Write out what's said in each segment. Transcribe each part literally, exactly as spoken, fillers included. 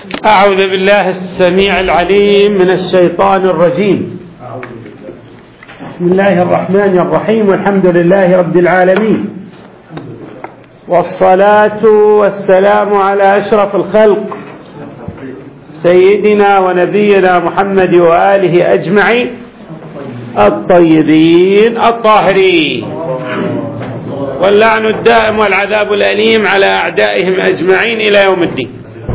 أعوذ بالله السميع العليم من الشيطان الرجيم. بسم الله الرحمن الرحيم، والحمد لله رب العالمين، والصلاة والسلام على أشرف الخلق سيدنا ونبينا محمد وآله أجمعين الطيبين الطاهرين، واللعن الدائم والعذاب الأليم على أعدائهم أجمعين إلى يوم الدين.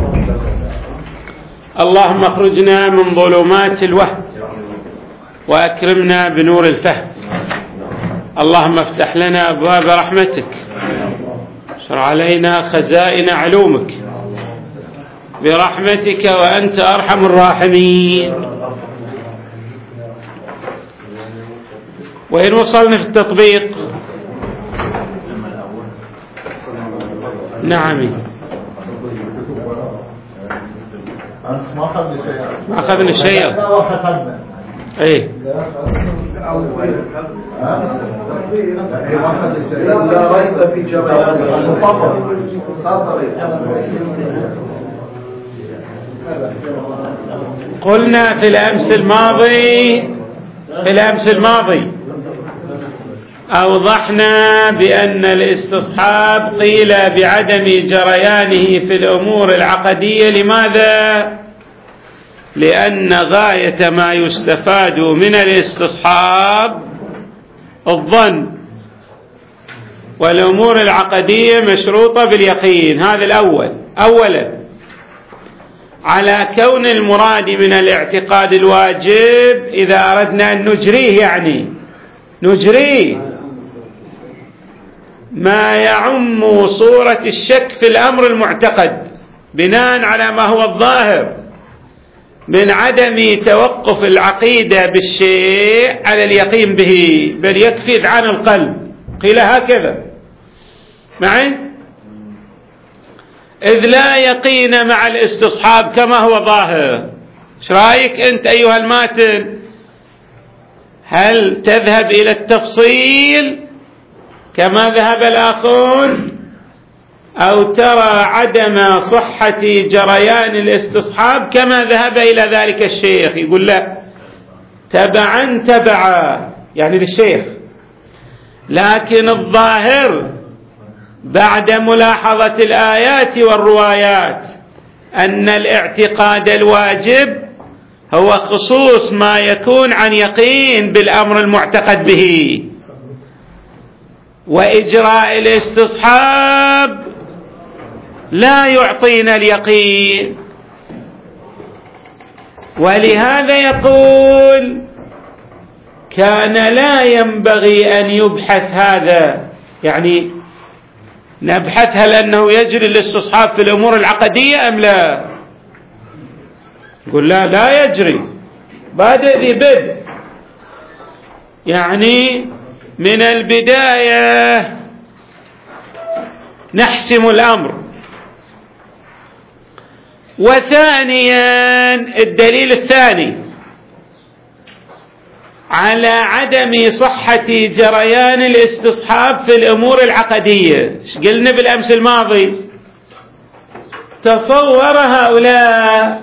اللهم اخرجنا من ظلمات الوهم وأكرمنا بنور الفهم. اللهم افتح لنا أبواب رحمتك، اشر علينا خزائن علومك برحمتك وأنت أرحم الراحمين. وإن وصلنا في التطبيق. نعم، ما أخذنا شيء. ايه قلنا في الأمس الماضي في الأمس الماضي أوضحنا بأن الاستصحاب قيل بعدم جريانه في الأمور العقدية. لماذا؟ لأن غاية ما يستفاد من الاستصحاب الظن، والأمور العقدية مشروطة باليقين. هذا الأول. أولا، على كون المراد من الاعتقاد الواجب إذا أردنا أن نجريه، يعني نجريه ما يعم صورة الشك في الأمر المعتقد بناء على ما هو الظاهر من عدم توقف العقيدة بالشيء على اليقين به، بل يكفي عن القلب. قيل هكذا معي، إذ لا يقين مع الاستصحاب كما هو ظاهر. ايش رايك أنت أيها الماتن؟ هل تذهب إلى التفصيل كما ذهب الآخرون، أو ترى عدم صحة جريان الاستصحاب كما ذهب إلى ذلك الشيخ؟ يقول لا، تبعا تبعا يعني للشيخ، لكن الظاهر بعد ملاحظة الآيات والروايات أن الاعتقاد الواجب هو خصوص ما يكون عن يقين بالأمر المعتقد به، وإجراء الاستصحاب لا يعطينا اليقين. ولهذا يقول كان لا ينبغي أن يبحث هذا، يعني نبحث هل أنه يجري الاستصحاب في الأمور العقدية أم لا؟ يقول لا لا يجري، بادئ ذي بدء، يعني من البداية نحسم الأمر. وثانيا، الدليل الثاني على عدم صحة جريان الاستصحاب في الأمور العقدية. ايش قلنا بالأمس الماضي؟ تصور هؤلاء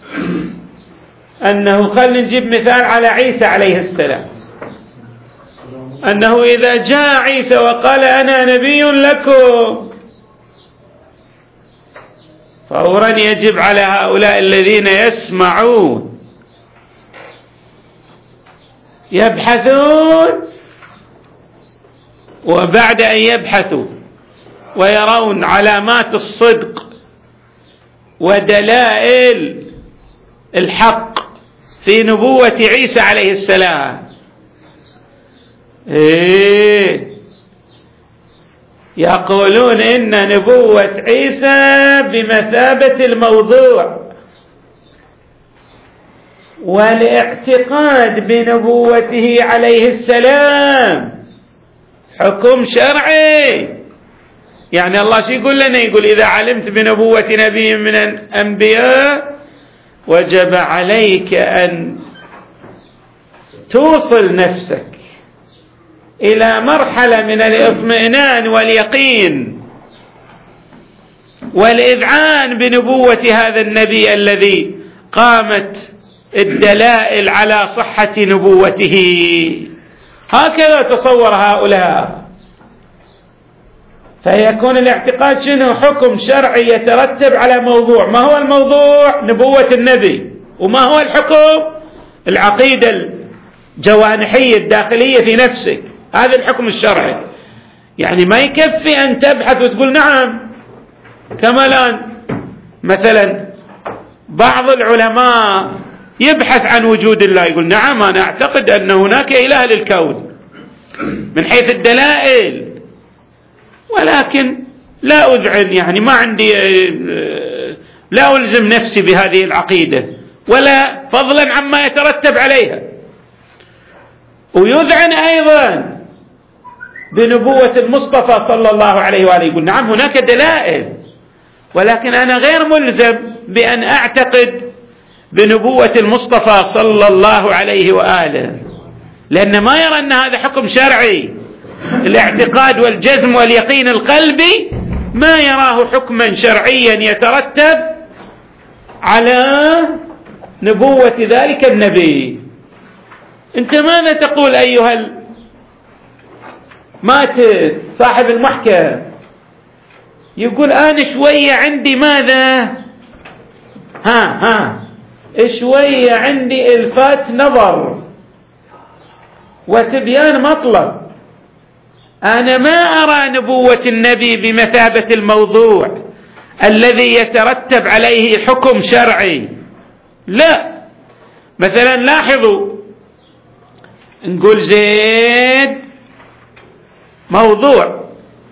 أنه، خلينا نجيب مثال على عيسى عليه السلام، أنه إذا جاء عيسى وقال أنا نبي لكم، فورا يجب على هؤلاء الذين يسمعون يبحثون، وبعد أن يبحثوا ويرون علامات الصدق ودلائل الحق في نبوة عيسى عليه السلام، إيه يقولون إن نبوة عيسى بمثابة الموضوع، والاعتقاد بنبوته عليه السلام حكم شرعي. يعني الله شو يقول لنا؟ يقول إذا علمت بنبوة نبي من الأنبياء وجب عليك أن توصل نفسك إلى مرحلة من الاطمئنان واليقين والإذعان بنبوة هذا النبي الذي قامت الدلائل على صحة نبوته. هكذا تصور هؤلاء. فيكون الاعتقاد شنو؟ حكم شرعي يترتب على موضوع. ما هو الموضوع؟ نبوة النبي. وما هو الحكم؟ العقيدة الجوانحية الداخلية في نفسك، هذا الحكم الشرعي. يعني ما يكفي أن تبحث وتقول نعم. كما الآن مثلا بعض العلماء يبحث عن وجود الله، يقول نعم أنا أعتقد أن هناك إله للكون من حيث الدلائل، ولكن لا أذعن، يعني ما عندي، لا ألزم نفسي بهذه العقيدة ولا فضلا عما يترتب عليها. ويذعن أيضا بنبوة المصطفى صلى الله عليه وآله، يقول نعم هناك دلائل، ولكن أنا غير ملزم بأن أعتقد بنبوة المصطفى صلى الله عليه وآله، لأن ما يرى أن هذا حكم شرعي. الاعتقاد والجزم واليقين القلبي ما يراه حكما شرعيا يترتب على نبوة ذلك النبي. أنت ماذا تقول أيها مات صاحب المحكم؟ يقول أنا شوية عندي ماذا؟ ها ها شوية عندي إلفات نظر وتبيان مطلب. أنا ما أرى نبوة النبي بمثابة الموضوع الذي يترتب عليه حكم شرعي. لا، مثلا لاحظوا، نقول زيد موضوع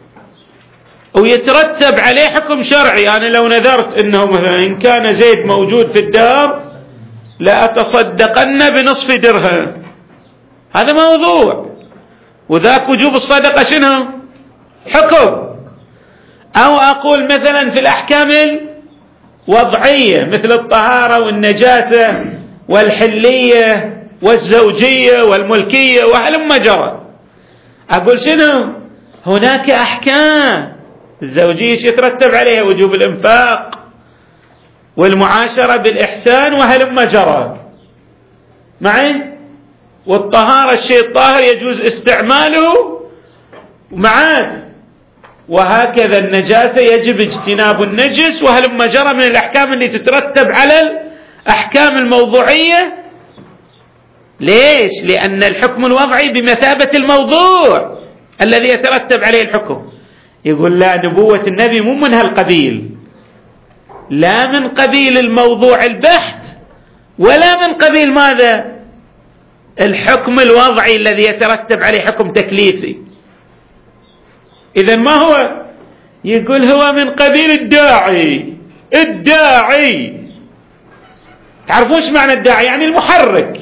ويترتب عليه حكم شرعي. أنا لو نذرت أنه مثلا إن كان زيد موجود في الدار لأتصدقن بنصف درهم، هذا موضوع، وذاك وجوب الصدقة شنو؟ حكم. أو أقول مثلا في الأحكام الوضعية مثل الطهارة والنجاسة والحلية والزوجية والملكية وهلم جرى، أقول شنو؟ هناك أحكام الزوجية يترتب عليها وجوب الإنفاق والمعاشرة بالإحسان وهلم جرى معي، والطهارة الشيء الطاهر يجوز استعماله معاد، وهكذا النجاسة يجب اجتناب النجس وهلم جرى من الأحكام اللي تترتب على الأحكام الموضوعية. ليش؟ لأن الحكم الوضعي بمثابة الموضوع الذي يترتب عليه الحكم. يقول لا، نبوة النبي مو من هالقبيل، لا من قبيل الموضوع البحت ولا من قبيل ماذا؟ الحكم الوضعي الذي يترتب عليه حكم تكليفي. إذن ما هو؟ يقول هو من قبيل الداعي. الداعي تعرفون ايش معنى الداعي؟ يعني المحرك.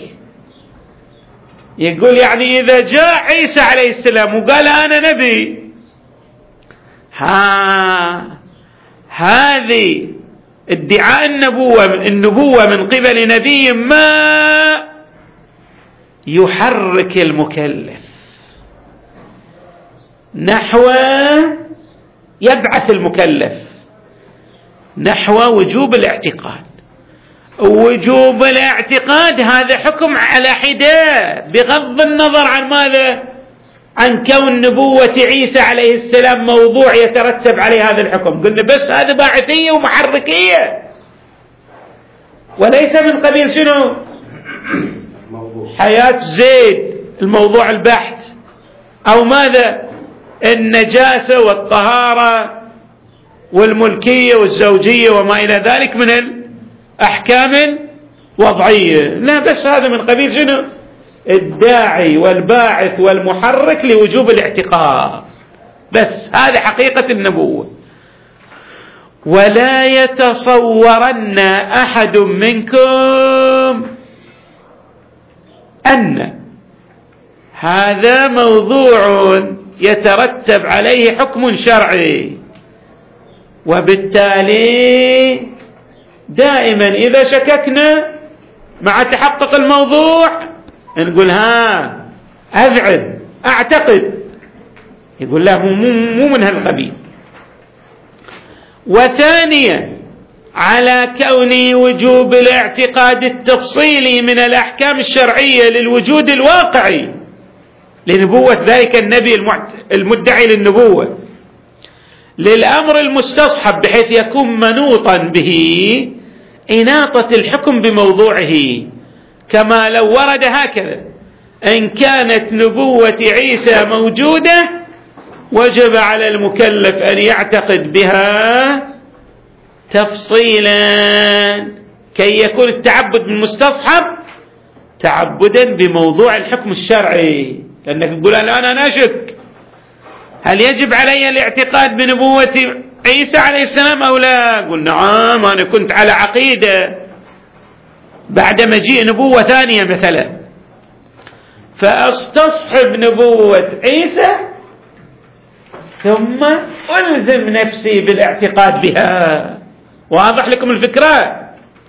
يقول يعني إذا جاء عيسى عليه السلام وقال أنا نبي، ها هذه ادعاء النبوة النبوة من قبل نبي ما يحرك المكلف نحو، يبعث المكلف نحو وجوب الاعتقاد. وجوب الاعتقاد هذا حكم على حدة بغض النظر عن ماذا؟ عن كون نبوة عيسى عليه السلام موضوع يترتب عليه هذا الحكم. قلنا بس هذا باعثية ومحركية، وليس من قبيل شنو؟ حياة زيد الموضوع البحت، أو ماذا؟ النجاسة والطهارة والملكية والزوجية وما إلى ذلك من الأحكام الوضعية. لا، بس هذا من قبيل شنو؟ الداعي والباعث والمحرك لوجوب الاعتقاد. بس هذا حقيقة النبوة. ولا يتصورن أحد منكم أن هذا موضوع يترتب عليه حكم شرعي، وبالتالي دائما إذا شككنا مع تحقق الموضوع نقول ها أذعن أعتقد. يقول لا، مو, مو من هالقبيل. وثانيا على كون وجوب الاعتقاد التفصيلي من الأحكام الشرعية للوجود الواقعي لنبوة ذلك النبي المدعي للنبوة للأمر المستصحب بحيث يكون منوطا به إناطة الحكم بموضوعه، كما لو ورد هكذا: إن كانت نبوة عيسى موجودة وجب على المكلف أن يعتقد بها تفصيلا كي يكون التعبد بالمستصحب تعبدا بموضوع الحكم الشرعي. لأنك تقول الآن أنا أشك هل يجب علي الاعتقاد بنبوة عيسى عليه السلام أو لا؟ قل نعم، أنا كنت على عقيدة بعد مجيء نبوة ثانية مثلا فأستصحب نبوة عيسى ثم ألزم نفسي بالاعتقاد بها. واضح لكم الفكرة؟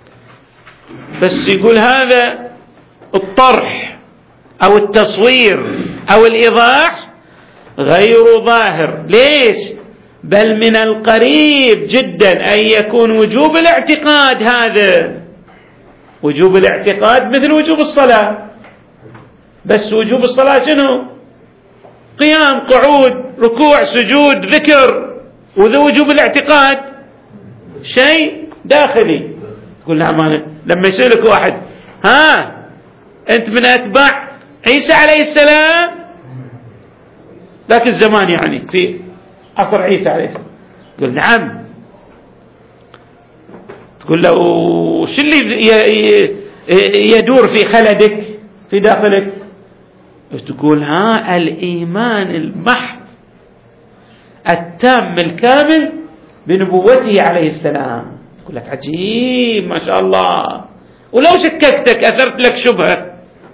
بس يقول هذا الطرح أو التصوير أو الإيضاح غير ظاهر. ليش؟ بل من القريب جدا أن يكون وجوب الاعتقاد هذا وجوب الاعتقاد مثل وجوب الصلاة، بس وجوب الصلاة شنو؟ قيام، قعود، ركوع، سجود، ذكر. وذا وجوب الاعتقاد شيء داخلي. تقول نعم، لما يسألك واحد ها أنت من أتباع عيسى عليه السلام ذاك الزمان، يعني في عصر عيسى عليه السلام، تقول نعم. تقول له شو اللي يدور في خلدك في داخلك؟ تقول ها الإيمان المحض التام الكامل بنبوته عليه السلام. يقول لك عجيب ما شاء الله، ولو شككتك أثرت لك شبهة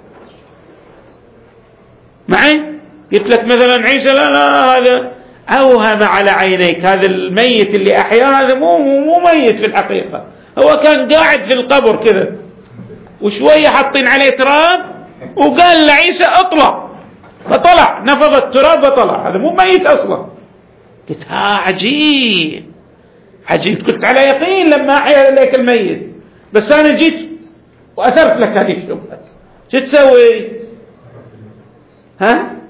معي، قلت لك مثلا عيسى لا لا هذا أوهم على عينيك، هذا الميت اللي أحياه هذا مو مو ميت في الحقيقة، هو كان قاعد في القبر كذا وشوية حاطين عليه تراب وقال لعيسى اطلع، فطلع، نفض التراب وطلع، هذا مو ميت أصلا. قلت ها عجيب عجيب، قلت على يقين لما أحيا لك الميت، بس أنا جيت وأثرت لك هذه الشبهة، شو تسوي؟ ها؟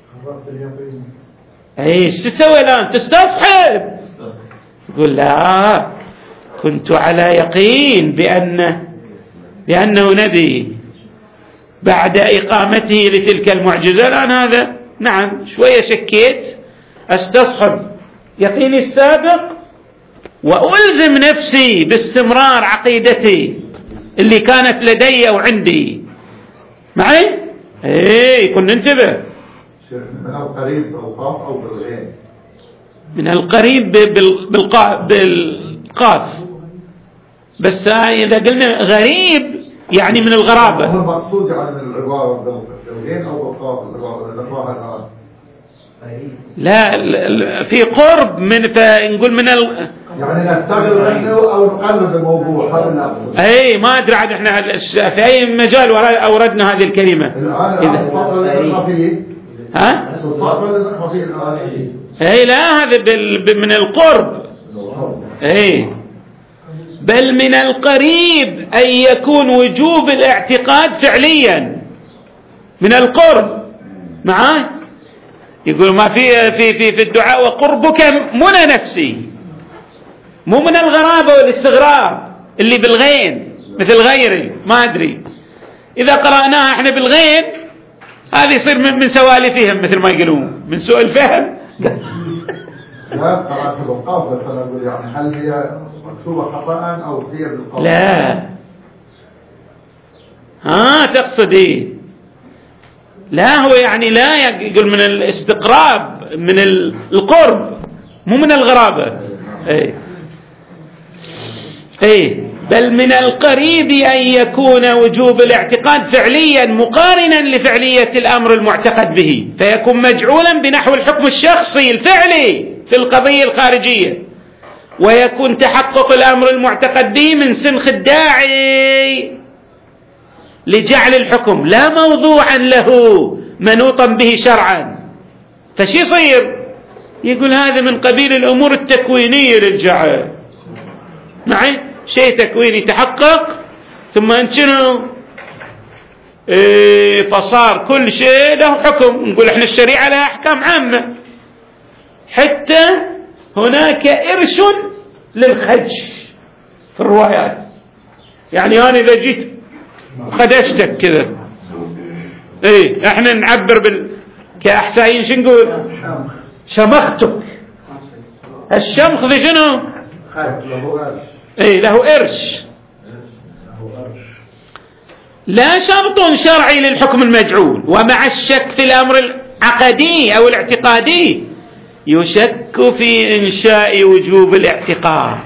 ايش تسوي الآن؟ تستصحب. يقول لا، كنت على يقين بأنه بأنه نبي بعد إقامته لتلك المعجزة. الآن هذا نعم شوية شكيت، استصحب يقيني السابق وألزم نفسي باستمرار عقيدتي اللي كانت لدي وعندي. معي؟ ايه كن ننتبه. من القريب بالقاف أو بالغين؟ من القريب بالقاف، بس إذا قلنا غريب يعني من الغرابة. هو المقصود يعني من العبارة بالغين أو بالقاف؟ لا في قرب من، فنقول من ال... يعني نستغل عنه أو نقلب الموضوع. هذا أي ما أدري عاد إحنا في أي مجال أوردنا هذه الكلمة. الآن ها؟ اي لا هذا بال... من القرب. اي بل من القريب أن يكون وجوب الاعتقاد فعليا من القرب. معاه يقول ما في في في في الدعاء وقربك منى نفسي، مو من الغرابة والاستغراب اللي بالغين مثل غيري. ما أدري إذا قرأناها احنا بالغين هذا يصير من, من سوالفهم مثل ما يقولون، من سوء الفهم. لا قرأت بالقاف، بس أنا أقول يعني هل هي مكتوبة خطأ أو هي بالقاف؟ لا ها تقصد إيه؟ لا هو يعني لا يقول من الاستقراب من القرب مو من الغرابة. اي اي بل من القريب أن يكون وجوب الاعتقاد فعليا مقارنا لفعلية الأمر المعتقد به، فيكون مجعولا بنحو الحكم الشخصي الفعلي في القضية الخارجية، ويكون تحقق الأمر المعتقد به من سنخ الداعي لجعل الحكم لا موضوعا له منوطا به شرعا. فشي يصير؟ يقول هذا من قبيل الأمور التكوينية للجعل، معي شيء تكويني تحقق ثم أنت شنو إيه فصار كل شيء له حكم. نقول احنا الشريعة لها أحكام عامة، حتى هناك إرش للخدش في الروايات. يعني أنا إذا جيت خدشتك كذا، إيه احنا نعبر بال كأحسائيين شو نقول؟ شمختك. الشمخ ذي شنو؟ إيه له إرش. لا شرط شرعي للحكم المجعول. ومع الشك في الأمر العقدي أو الاعتقادي يشك في إنشاء وجوب الاعتقاد،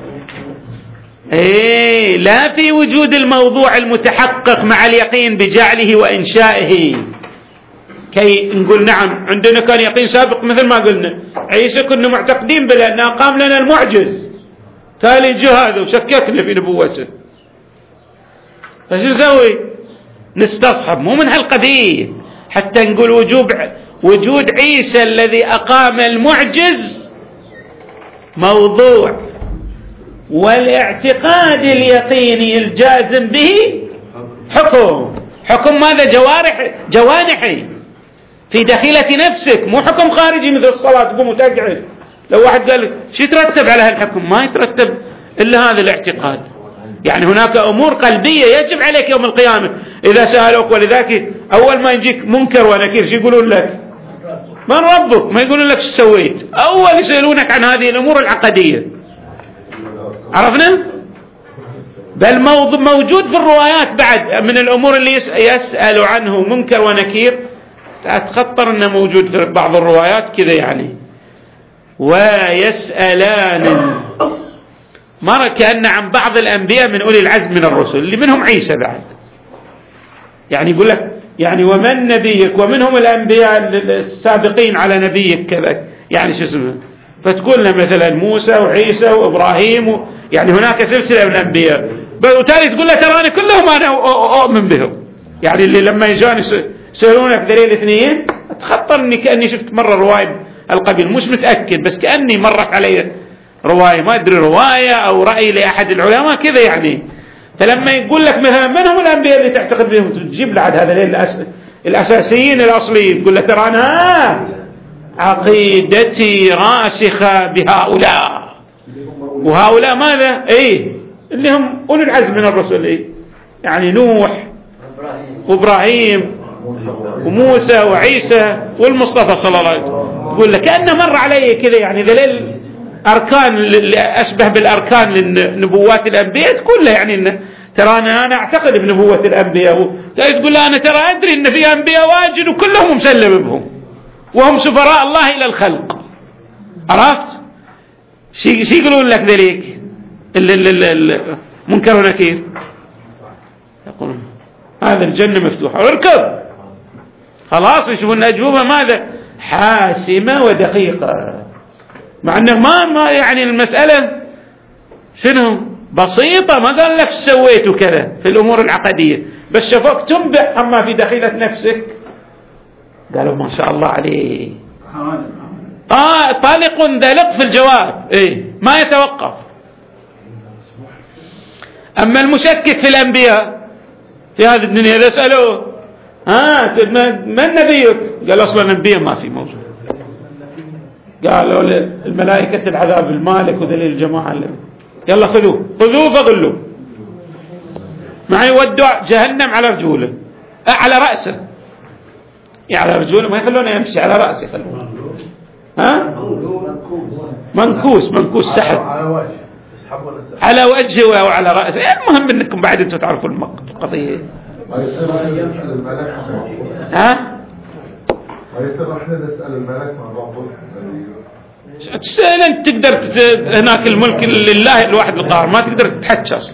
إيه لا في وجود الموضوع المتحقق مع اليقين بجعله وإنشائه. كي نقول نعم عندنا كان يقين سابق مثل ما قلنا عيسى كنا معتقدين بلأنه قام لنا المعجز، تالي جهاد وشككنا في نبوته، فشو نسوي؟ نستصحب مو من هالقضية حتى نقول وجوب وجود عيسى الذي أقام المعجز موضوع، والاعتقاد اليقيني الجازم به حكم. حكم ماذا؟ جوارح جوانحي في داخلة نفسك، مو حكم خارجي مثل الصلاة تقوم وتقعد. لو واحد قال شو يترتب على هالحكم؟ ما يترتب إلا هذا الاعتقاد. يعني هناك أمور قلبية يجب عليك يوم القيامة إذا سألوك. ولذلك أول ما يجيك منكر ونكير شو يقولون لك؟ من ربك؟ ما يقولون لك شو سويت، أول يسألونك عن هذه الأمور العقدية. عرفنا؟ بل موجود في الروايات بعد من الأمور اللي يسأل عنه منكر ونكير، أتخطر أنه موجود في بعض الروايات كذا يعني. ويسألان مرة كأن عن بعض الأنبياء من أولي العزم من الرسل اللي منهم عيسى بعد، يعني يقول لك يعني ومن نبيك، ومنهم الأنبياء السابقين على نبيك كذا، يعني شو اسمه، فتقول لنا مثلا موسى وعيسى وإبراهيم و... يعني هناك سلسلة من الأنبياء، وتالي تقول له ترى أنا كلهم أنا أؤمن بهم. يعني اللي لما يجاني يسألونك دليل اثنين أتخطر أني كأني شفت مرة رواية القبيل، مش متأكد بس كأني مرت علي رواية، ما أدري رواية أو رأي لأحد العلماء كذا يعني. فلما يقول لك مثلا من هم الأنبياء اللي تعتقد بهم، تجيب لعد هذا الأس... الأساسيين الأصليين، تقول له ترى أنا عقيدتي راسخة بهؤلاء، وهؤلاء ماذا؟ إيه اللي هم أولي العزم من الرسل، إيه يعني نوح وإبراهيم وموسى وعيسى والمصطفى صلى الله عليه وسلم. تقول لك كأنه مر علي كذا يعني دليل أركان أشبه بالأركان لنبوات الأنبياء، تقول له يعني إن ترى أنا, أنا أعتقد بنبوة الأنبياء، تقول له أنا ترى أدري إن في أنبياء واجد وكلهم مسلم بهم وهم سفراء الله إلى الخلق. عرفت شي شي يقولون لك ذلك المنكر ونكير؟ يقولون هذا الجنة مفتوحة واركب خلاص، يشوفون أجوبة ماذا؟ حاسمة ودقيقة، مع أنه ما, ما يعني المسألة شنو بسيطة، ما قال لك سويت وكذا في الأمور العقدية، بس شافوك تنبع عما في داخلة نفسك قالوا ما شاء الله عليه. آه طالق دلق في الجواب، إيه ما يتوقف. أما المشكك في الأنبياء في هذه الدنيا إذا سألوه ها من نبيك؟ قال أصلا الأنبياء ما في موجود. قالوا الملائكة العذاب المالك وذليل الجماعة اللي. يلا خذوه خذوه فغلوا معي، ودوا جهنم على رجوله على رأسه، يعني على رجوله ما يخلونه يمشي على رأسه، يخلونه ها منكوس منكوس سحب على وجهه أو على رأسه. المهم أنكم بعد أنتم تعرفوا القضية. ها ويصير احنا نسأل الملك مع بعضهم تسأل أنت تقدر هناك الملك لله الواحد القهار، ما تقدر تتحكى أصلا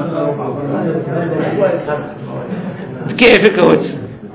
كيفك وجه.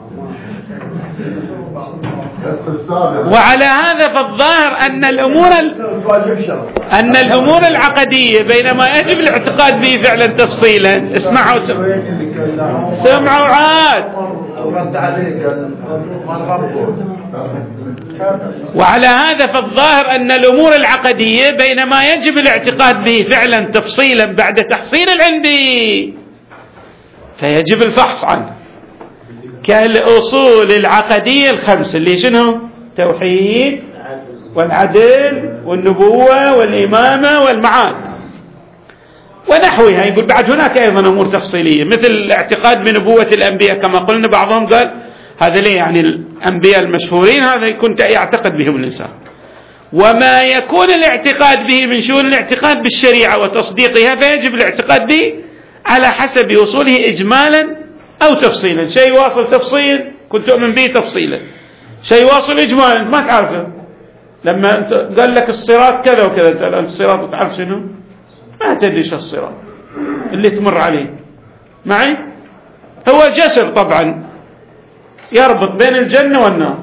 وعلى هذا فالظاهر أن الأمور أن الأمور العقدية بينما يجب الاعتقاد به فعلا تفصيلا، اسمعوا سمعوا عاد وعلى هذا فالظاهر أن الأمور العقدية بينما يجب الاعتقاد به فعلا تفصيلا بعد تحصيل العلم به فيجب الفحص عنه، كالأصول العقدية الخمس اللي شنو؟ توحيد والعدل والنبوة والإمامة والمعاد ونحوها. يقول بعد هناك أيضا أمور تفصيلية مثل الاعتقاد بنبوة الأنبياء كما قلنا، بعضهم قال هذا ليه يعني الأنبياء المشهورين هذا كنت يعتقد بهم الإنسان. وما يكون الاعتقاد به من شؤون الاعتقاد بالشريعة وتصديقها فيجب الاعتقاد به على حسب وصوله إجمالا أو تفصيلا. شيء واصل تفصيل كنت تؤمن به تفصيلا، شيء واصل إجمالا أنت ما تعرفه. لما أنت قال لك الصراط كذا وكذا أنت الصراط تعرف شنو؟ ما تدري شو الصراط اللي تمر عليه معي. هو جسر طبعا يربط بين الجنة والنار،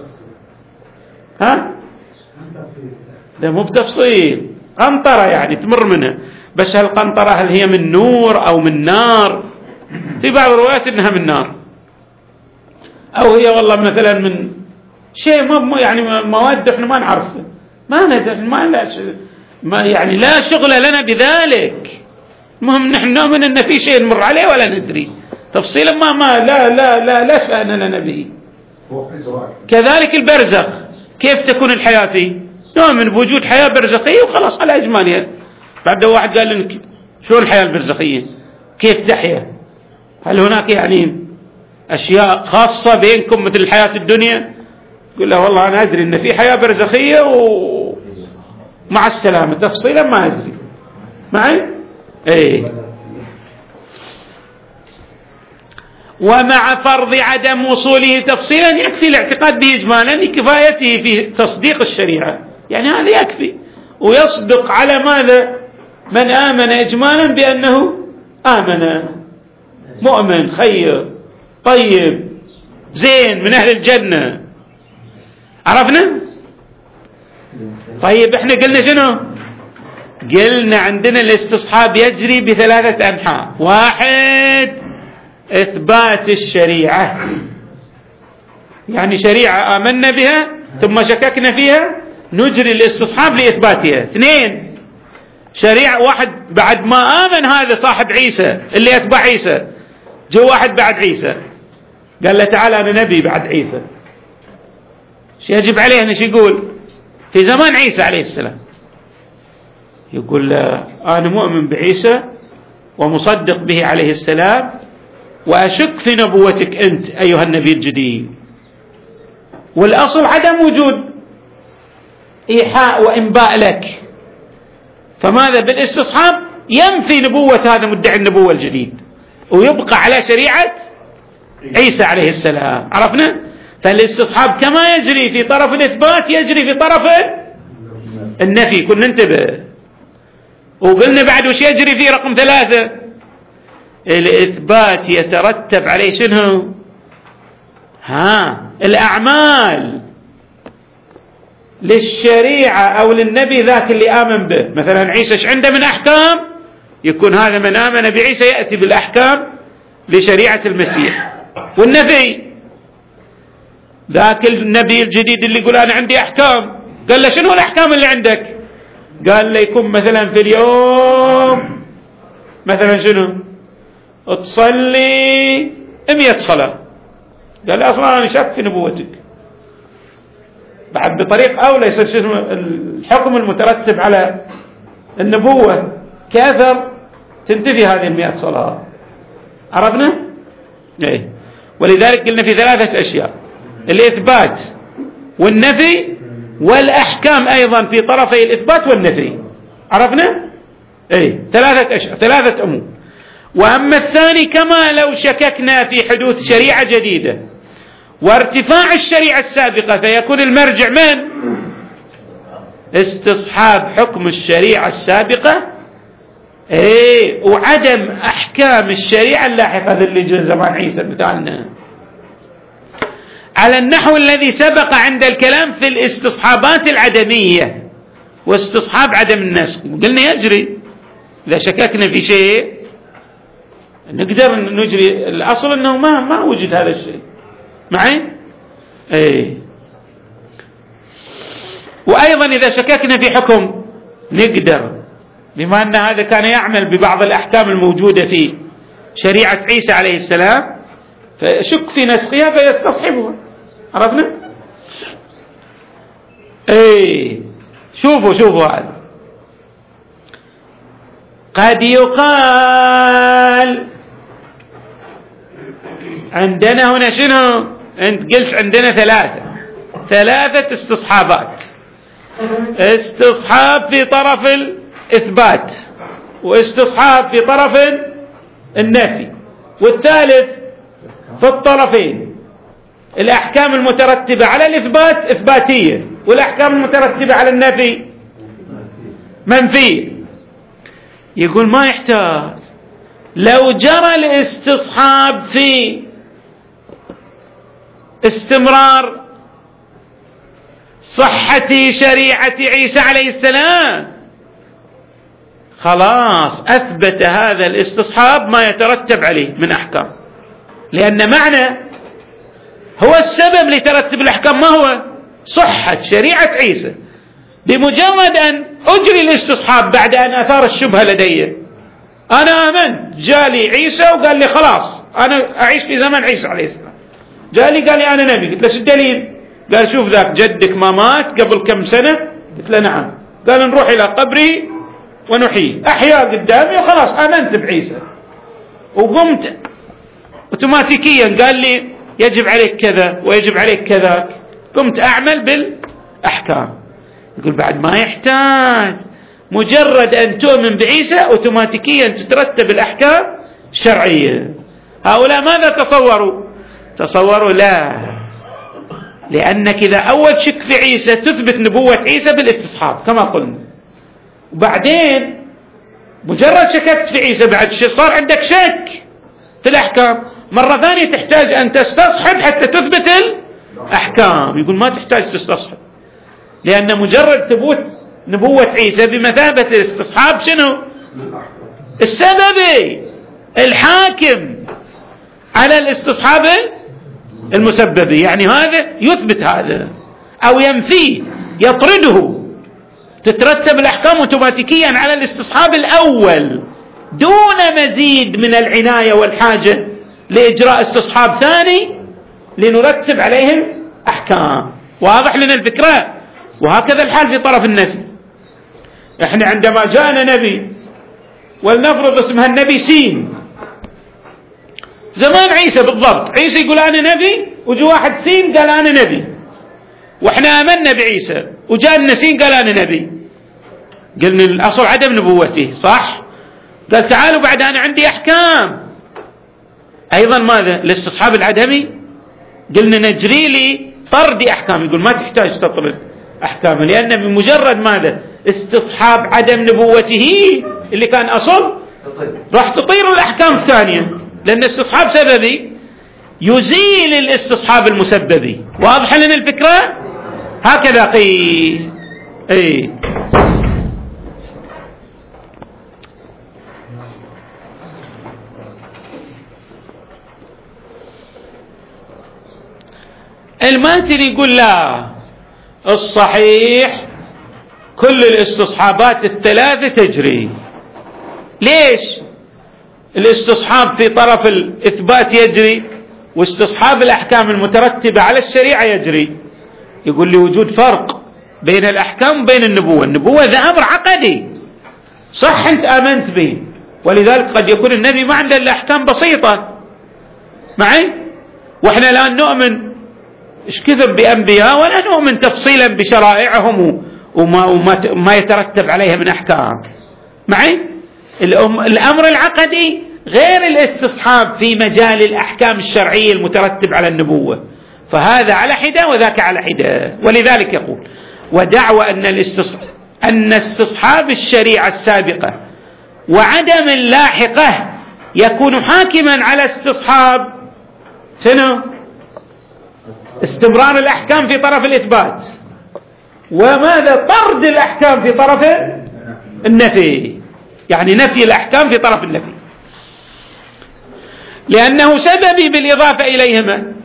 ها ده مو بتفصيل، قنطرة يعني تمر منها، بس هالقنطرة هل هي من نور أو من نار؟ في بعض الروايات إنها من نار، أو هي والله مثلا من شيء ما يعني مواد احنا ما نعرفه، ما ندري ما لا ما يعني لا شغل لنا بذلك. المهم نحن نؤمن أن في شيء نمر عليه ولا ندري تفصيلا ما ما لا لا لا لا شأن لنا به. كذلك البرزخ كيف تكون الحياة فيه؟ نؤمن بوجود حياة برزخية وخلاص على إجمالها. بعد واحد قال لك شو الحياة البرزخية؟ كيف تحيا؟ هل هناك يعني أشياء خاصة بينكم مثل الحياة الدنيا؟ يقول له والله أنا أدري أن في حياة برزخية ومع السلامة تفصيلا ما أدري معي؟ إيه. ومع فرض عدم وصوله تفصيلا يكفي الاعتقاد به إجمالا لكفايته في تصديق الشريعة، يعني هذا يكفي ويصدق على ماذا؟ من آمن إجمالا بأنه آمن مؤمن خير طيب زين من أهل الجنة. عرفنا؟ طيب احنا قلنا شنو؟ قلنا عندنا الاستصحاب يجري بثلاثة أنحاء. واحد إثبات الشريعة، يعني شريعة آمنا بها ثم شككنا فيها نجري الاستصحاب لإثباتها. اثنين شريعة واحد بعد ما آمن هذا صاحب عيسى اللي يتبع عيسى، جو واحد بعد عيسى قال له تعالى أنا نبي بعد عيسى، شو يجب عليه أن يقول في زمان عيسى عليه السلام؟ يقول له أنا مؤمن بعيسى ومصدق به عليه السلام وأشك في نبوتك أنت أيها النبي الجديد. والأصل عدم وجود إيحاء وإنباء لك، فماذا بالاستصحاب ينفي نبوة هذا مدعي النبوة الجديد ويبقى على شريعة عيسى عليه السلام. عرفنا؟ فالاستصحاب كما يجري في طرف الإثبات يجري في طرف النفي. كنا ننتبه وقلنا بعد وش يجري في رقم ثلاثة؟ الإثبات يترتب عليه شنو؟ ها الأعمال للشريعة أو للنبي ذاك اللي آمن به. مثلا عيسى ايش عنده من أحكام؟ يكون هذا من آمن بعيسى يأتي بالأحكام لشريعة المسيح. والنبي ذاك النبي الجديد اللي يقول أنا عندي أحكام، قال له شنو الأحكام اللي عندك؟ قال له يكون مثلا في اليوم مثلا شنو؟ تصلي مئة صلاة. قال له أصلا أنا شك في نبوتك. بعد بطريق أولى يصير شنو الحكم المترتب على النبوة كأثر تنتفي هذه المئة صلاة. عرفنا؟ إيه. ولذلك قلنا في ثلاثة أشياء: الإثبات والنفي والأحكام أيضا في طرفي الإثبات والنفي. عرفنا؟ إيه. ثلاثة أشياء، ثلاثة أمور. وأما الثاني كما لو شككنا في حدوث شريعة جديدة وارتفاع الشريعة السابقة فيكون المرجع من؟ استصحاب حكم الشريعة السابقة ايه وعدم أحكام الشريعة اللاحقة اللي جاء زمان عيسى مثالنا، على النحو الذي سبق عند الكلام في الاستصحابات العدمية واستصحاب عدم النسخ. قلنا يجري إذا شككنا في شيء نقدر نجري. الأصل أنه ما ما وجد هذا الشيء، معي؟ ايه. وأيضا إذا شككنا في حكم نقدر، بما أن هذا كان يعمل ببعض الأحكام الموجودة في شريعة عيسى عليه السلام، فيشك في نسخها فيستصحبها. عرفنا؟ ايه. شوفوا شوفوا هذا قد يقال عندنا هنا شنو؟ انت قلت عندنا ثلاثة ثلاثة استصحابات. استصحاب في طرف الإثبات، واستصحاب في طرف النفي، والثالث في الطرفين. الأحكام المترتبة على الإثبات إثباتية، والأحكام المترتبة على النفي منفية. يقول ما يحتاج، لو جرى الاستصحاب في استمرار صحة شريعة عيسى عليه السلام خلاص أثبت هذا الاستصحاب ما يترتب عليه من أحكام، لأن معنى هو السبب لترتب الأحكام ما هو؟ صحة شريعة عيسى. بمجرد أن أجري الاستصحاب بعد أن أثار الشبهة لدي، أنا آمنت، جالي عيسى وقال لي خلاص أنا أعيش في زمن عيسى عليه السلام، جالي قال لي أنا نبي، قلت له شو الدليل؟ قال شوف ذاك جدك ما مات قبل كم سنة، قلت له نعم، قال نروح إلى قبره ونحيي، أحياء قدامي وخلاص آمنت بعيسى، وقمت أوتوماتيكيا قال لي يجب عليك كذا ويجب عليك كذا، قمت أعمل بالأحكام. يقول بعد ما يحتاج، مجرد أن تؤمن بعيسى أوتوماتيكيا تترتب الأحكام الشرعية. هؤلاء ماذا تصوروا؟ تصوروا لا، لأنك إذا أول شك في عيسى تثبت نبوة عيسى بالاستصحاب كما قلنا، وبعدين مجرد شككت في عيسى بعد صار عندك شك في الأحكام، مرة ثانية تحتاج أن تستصحب حتى تثبت الأحكام. يقول ما تحتاج تستصحب، لأن مجرد ثبوت نبوة عيسى بمثابة الاستصحاب شنو؟ السببي الحاكم على الاستصحاب المسببي، يعني هذا يثبت هذا أو ينفيه يطرده، تترتب الأحكام اوتوماتيكيا على الاستصحاب الأول دون مزيد من العناية والحاجة لإجراء استصحاب ثاني لنرتب عليهم أحكام. واضح لنا الفكرة؟ وهكذا الحال في طرف النفي. احنا عندما جاءنا نبي، ولنفرض اسمها النبي سين، زمان عيسى بالضبط، عيسى يقول أنا نبي، وجو واحد سين قال أنا نبي، واحنا آمنا بعيسى، وجاءنا سين قال أنا نبي، قلنا الأصل عدم نبوته صح؟ قال تعالوا بعد أنا عندي أحكام. أيضا ماذا؟ الاستصحاب العدمي، قلنا نجري لي طرد أحكام. يقول ما تحتاج تطرد أحكامه، لأن بمجرد ماذا؟ استصحاب عدم نبوته اللي كان أصل، راح تطير الأحكام الثانية، لأن استصحاب سببي يزيل الاستصحاب المسببي. واضح لنا الفكرة؟ هكذا قيل. اي الماتري يقول لا، الصحيح كل الاستصحابات الثلاثة تجري. ليش؟ الاستصحاب في طرف الإثبات يجري، واستصحاب الأحكام المترتبة على الشريعة يجري. يقول لي وجود فرق بين الأحكام وبين النبوة. النبوة ذا أمر عقدي صح أنت آمنت به، ولذلك قد يكون النبي ما عنده الأحكام بسيطة معي، وإحنا لا نؤمن إيش كذب بأنبياء، ولا نؤمن تفصيلا بشرائعهم وما, وما ما يترتب عليها من أحكام معي. الأمر العقدي غير الاستصحاب في مجال الأحكام الشرعية المترتب على النبوة، فهذا على حدة وذاك على حدة. ولذلك يقول ودعوى أن الاستصحاب أن استصحاب الشريعة السابقة وعدم اللاحقة يكون حاكما على استصحاب شنو؟ استمرار الأحكام في طرف الإثبات، وماذا؟ طرد الأحكام في طرف النفي، يعني نفي الأحكام في طرف النفي، لأنه سببي بالإضافة إليهما.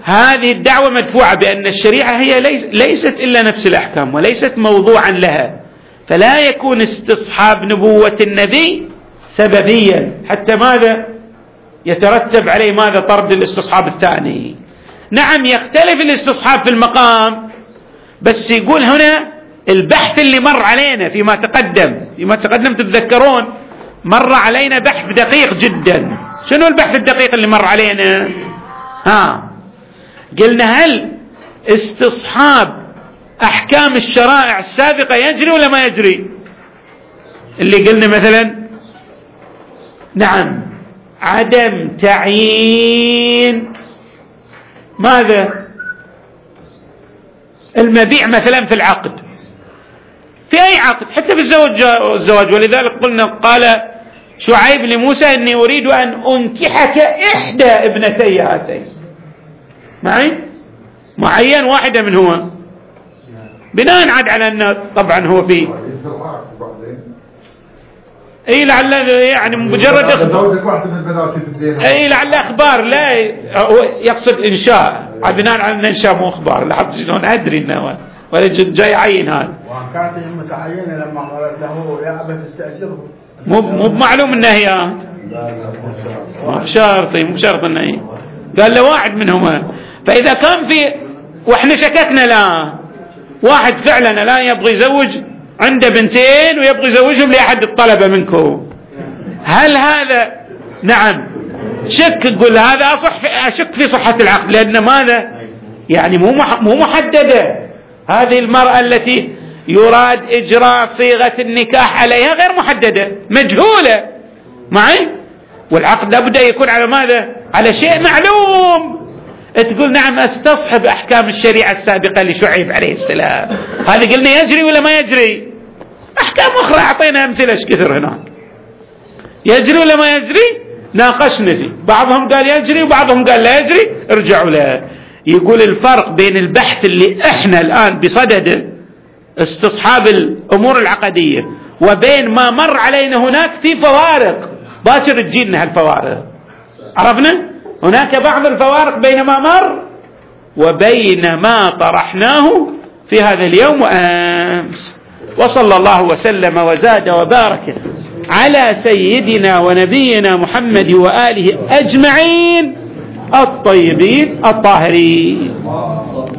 هذه الدعوة مدفوعة بأن الشريعة هي ليس ليست إلا نفس الأحكام وليست موضوعا لها، فلا يكون استصحاب نبوة النبي سببيا حتى ماذا يترتب عليه ماذا طرد الاستصحاب الثاني. نعم يختلف الاستصحاب في المقام، بس يقول هنا البحث اللي مر علينا فيما تقدم فيما تقدم تتذكرون مر علينا بحث دقيق جدا. شنو البحث الدقيق اللي مر علينا؟ ها قلنا هل استصحاب أحكام الشرائع السابقة يجري ولا ما يجري؟ اللي قلنا مثلا نعم عدم تعيين ماذا المبيع مثلا في العقد، في أي عقد حتى في الزواج الزواج ولذلك قلنا قال شعيب لموسى إني أريد أن أنكحك إحدى ابنتي هاتين، معي معين واحدة منهما بناء عاد على أن طبعا هو في اي لعل يعني مجرد اي لعل اخبار لا هو يقصد انشاء بناء على انشاء مو اخبار لحد شلون ادري انه ولا جاي عين هذا وكانت متعينه لما قالت له يا ابا تستاجره مو مو بمعلوم انها هي مو بشرط مو بشرط انه هي قال له واحد منهما. فاذا كان في واحنا شككنا لا واحد فعلا الان يبغى يزوج عنده بنتين ويبغى يزوجهم لأحد الطلبة منكم، هل هذا نعم شك يقول هذا أصح أشك في صحة العقد لأن ماذا يعني مو مو محددة هذه المرأة التي يراد إجراء صيغة النكاح عليها غير محددة مجهولة معي، والعقد لابد يكون على ماذا على شيء معلوم. تقول نعم استصحب أحكام الشريعة السابقة لشعيب عليه السلام، هذا قلنا يجري ولا ما يجري؟ أحكام أخرى أعطينا أمثلة ايش كثر هناك يجري ولا ما يجري ناقشنا فيه، بعضهم قال يجري وبعضهم قال لا يجري ارجعوا له. يقول الفرق بين البحث اللي احنا الآن بصدده استصحاب الأمور العقدية وبين ما مر علينا هناك في فوارق باكر تجينا هالفوارق، عرفنا هناك بعض الفوارق بين ما مر وبين ما طرحناه في هذا اليوم وأمس. وصلى الله وسلم وزاد وبارك على سيدنا ونبينا محمد وآله أجمعين الطيبين الطاهرين.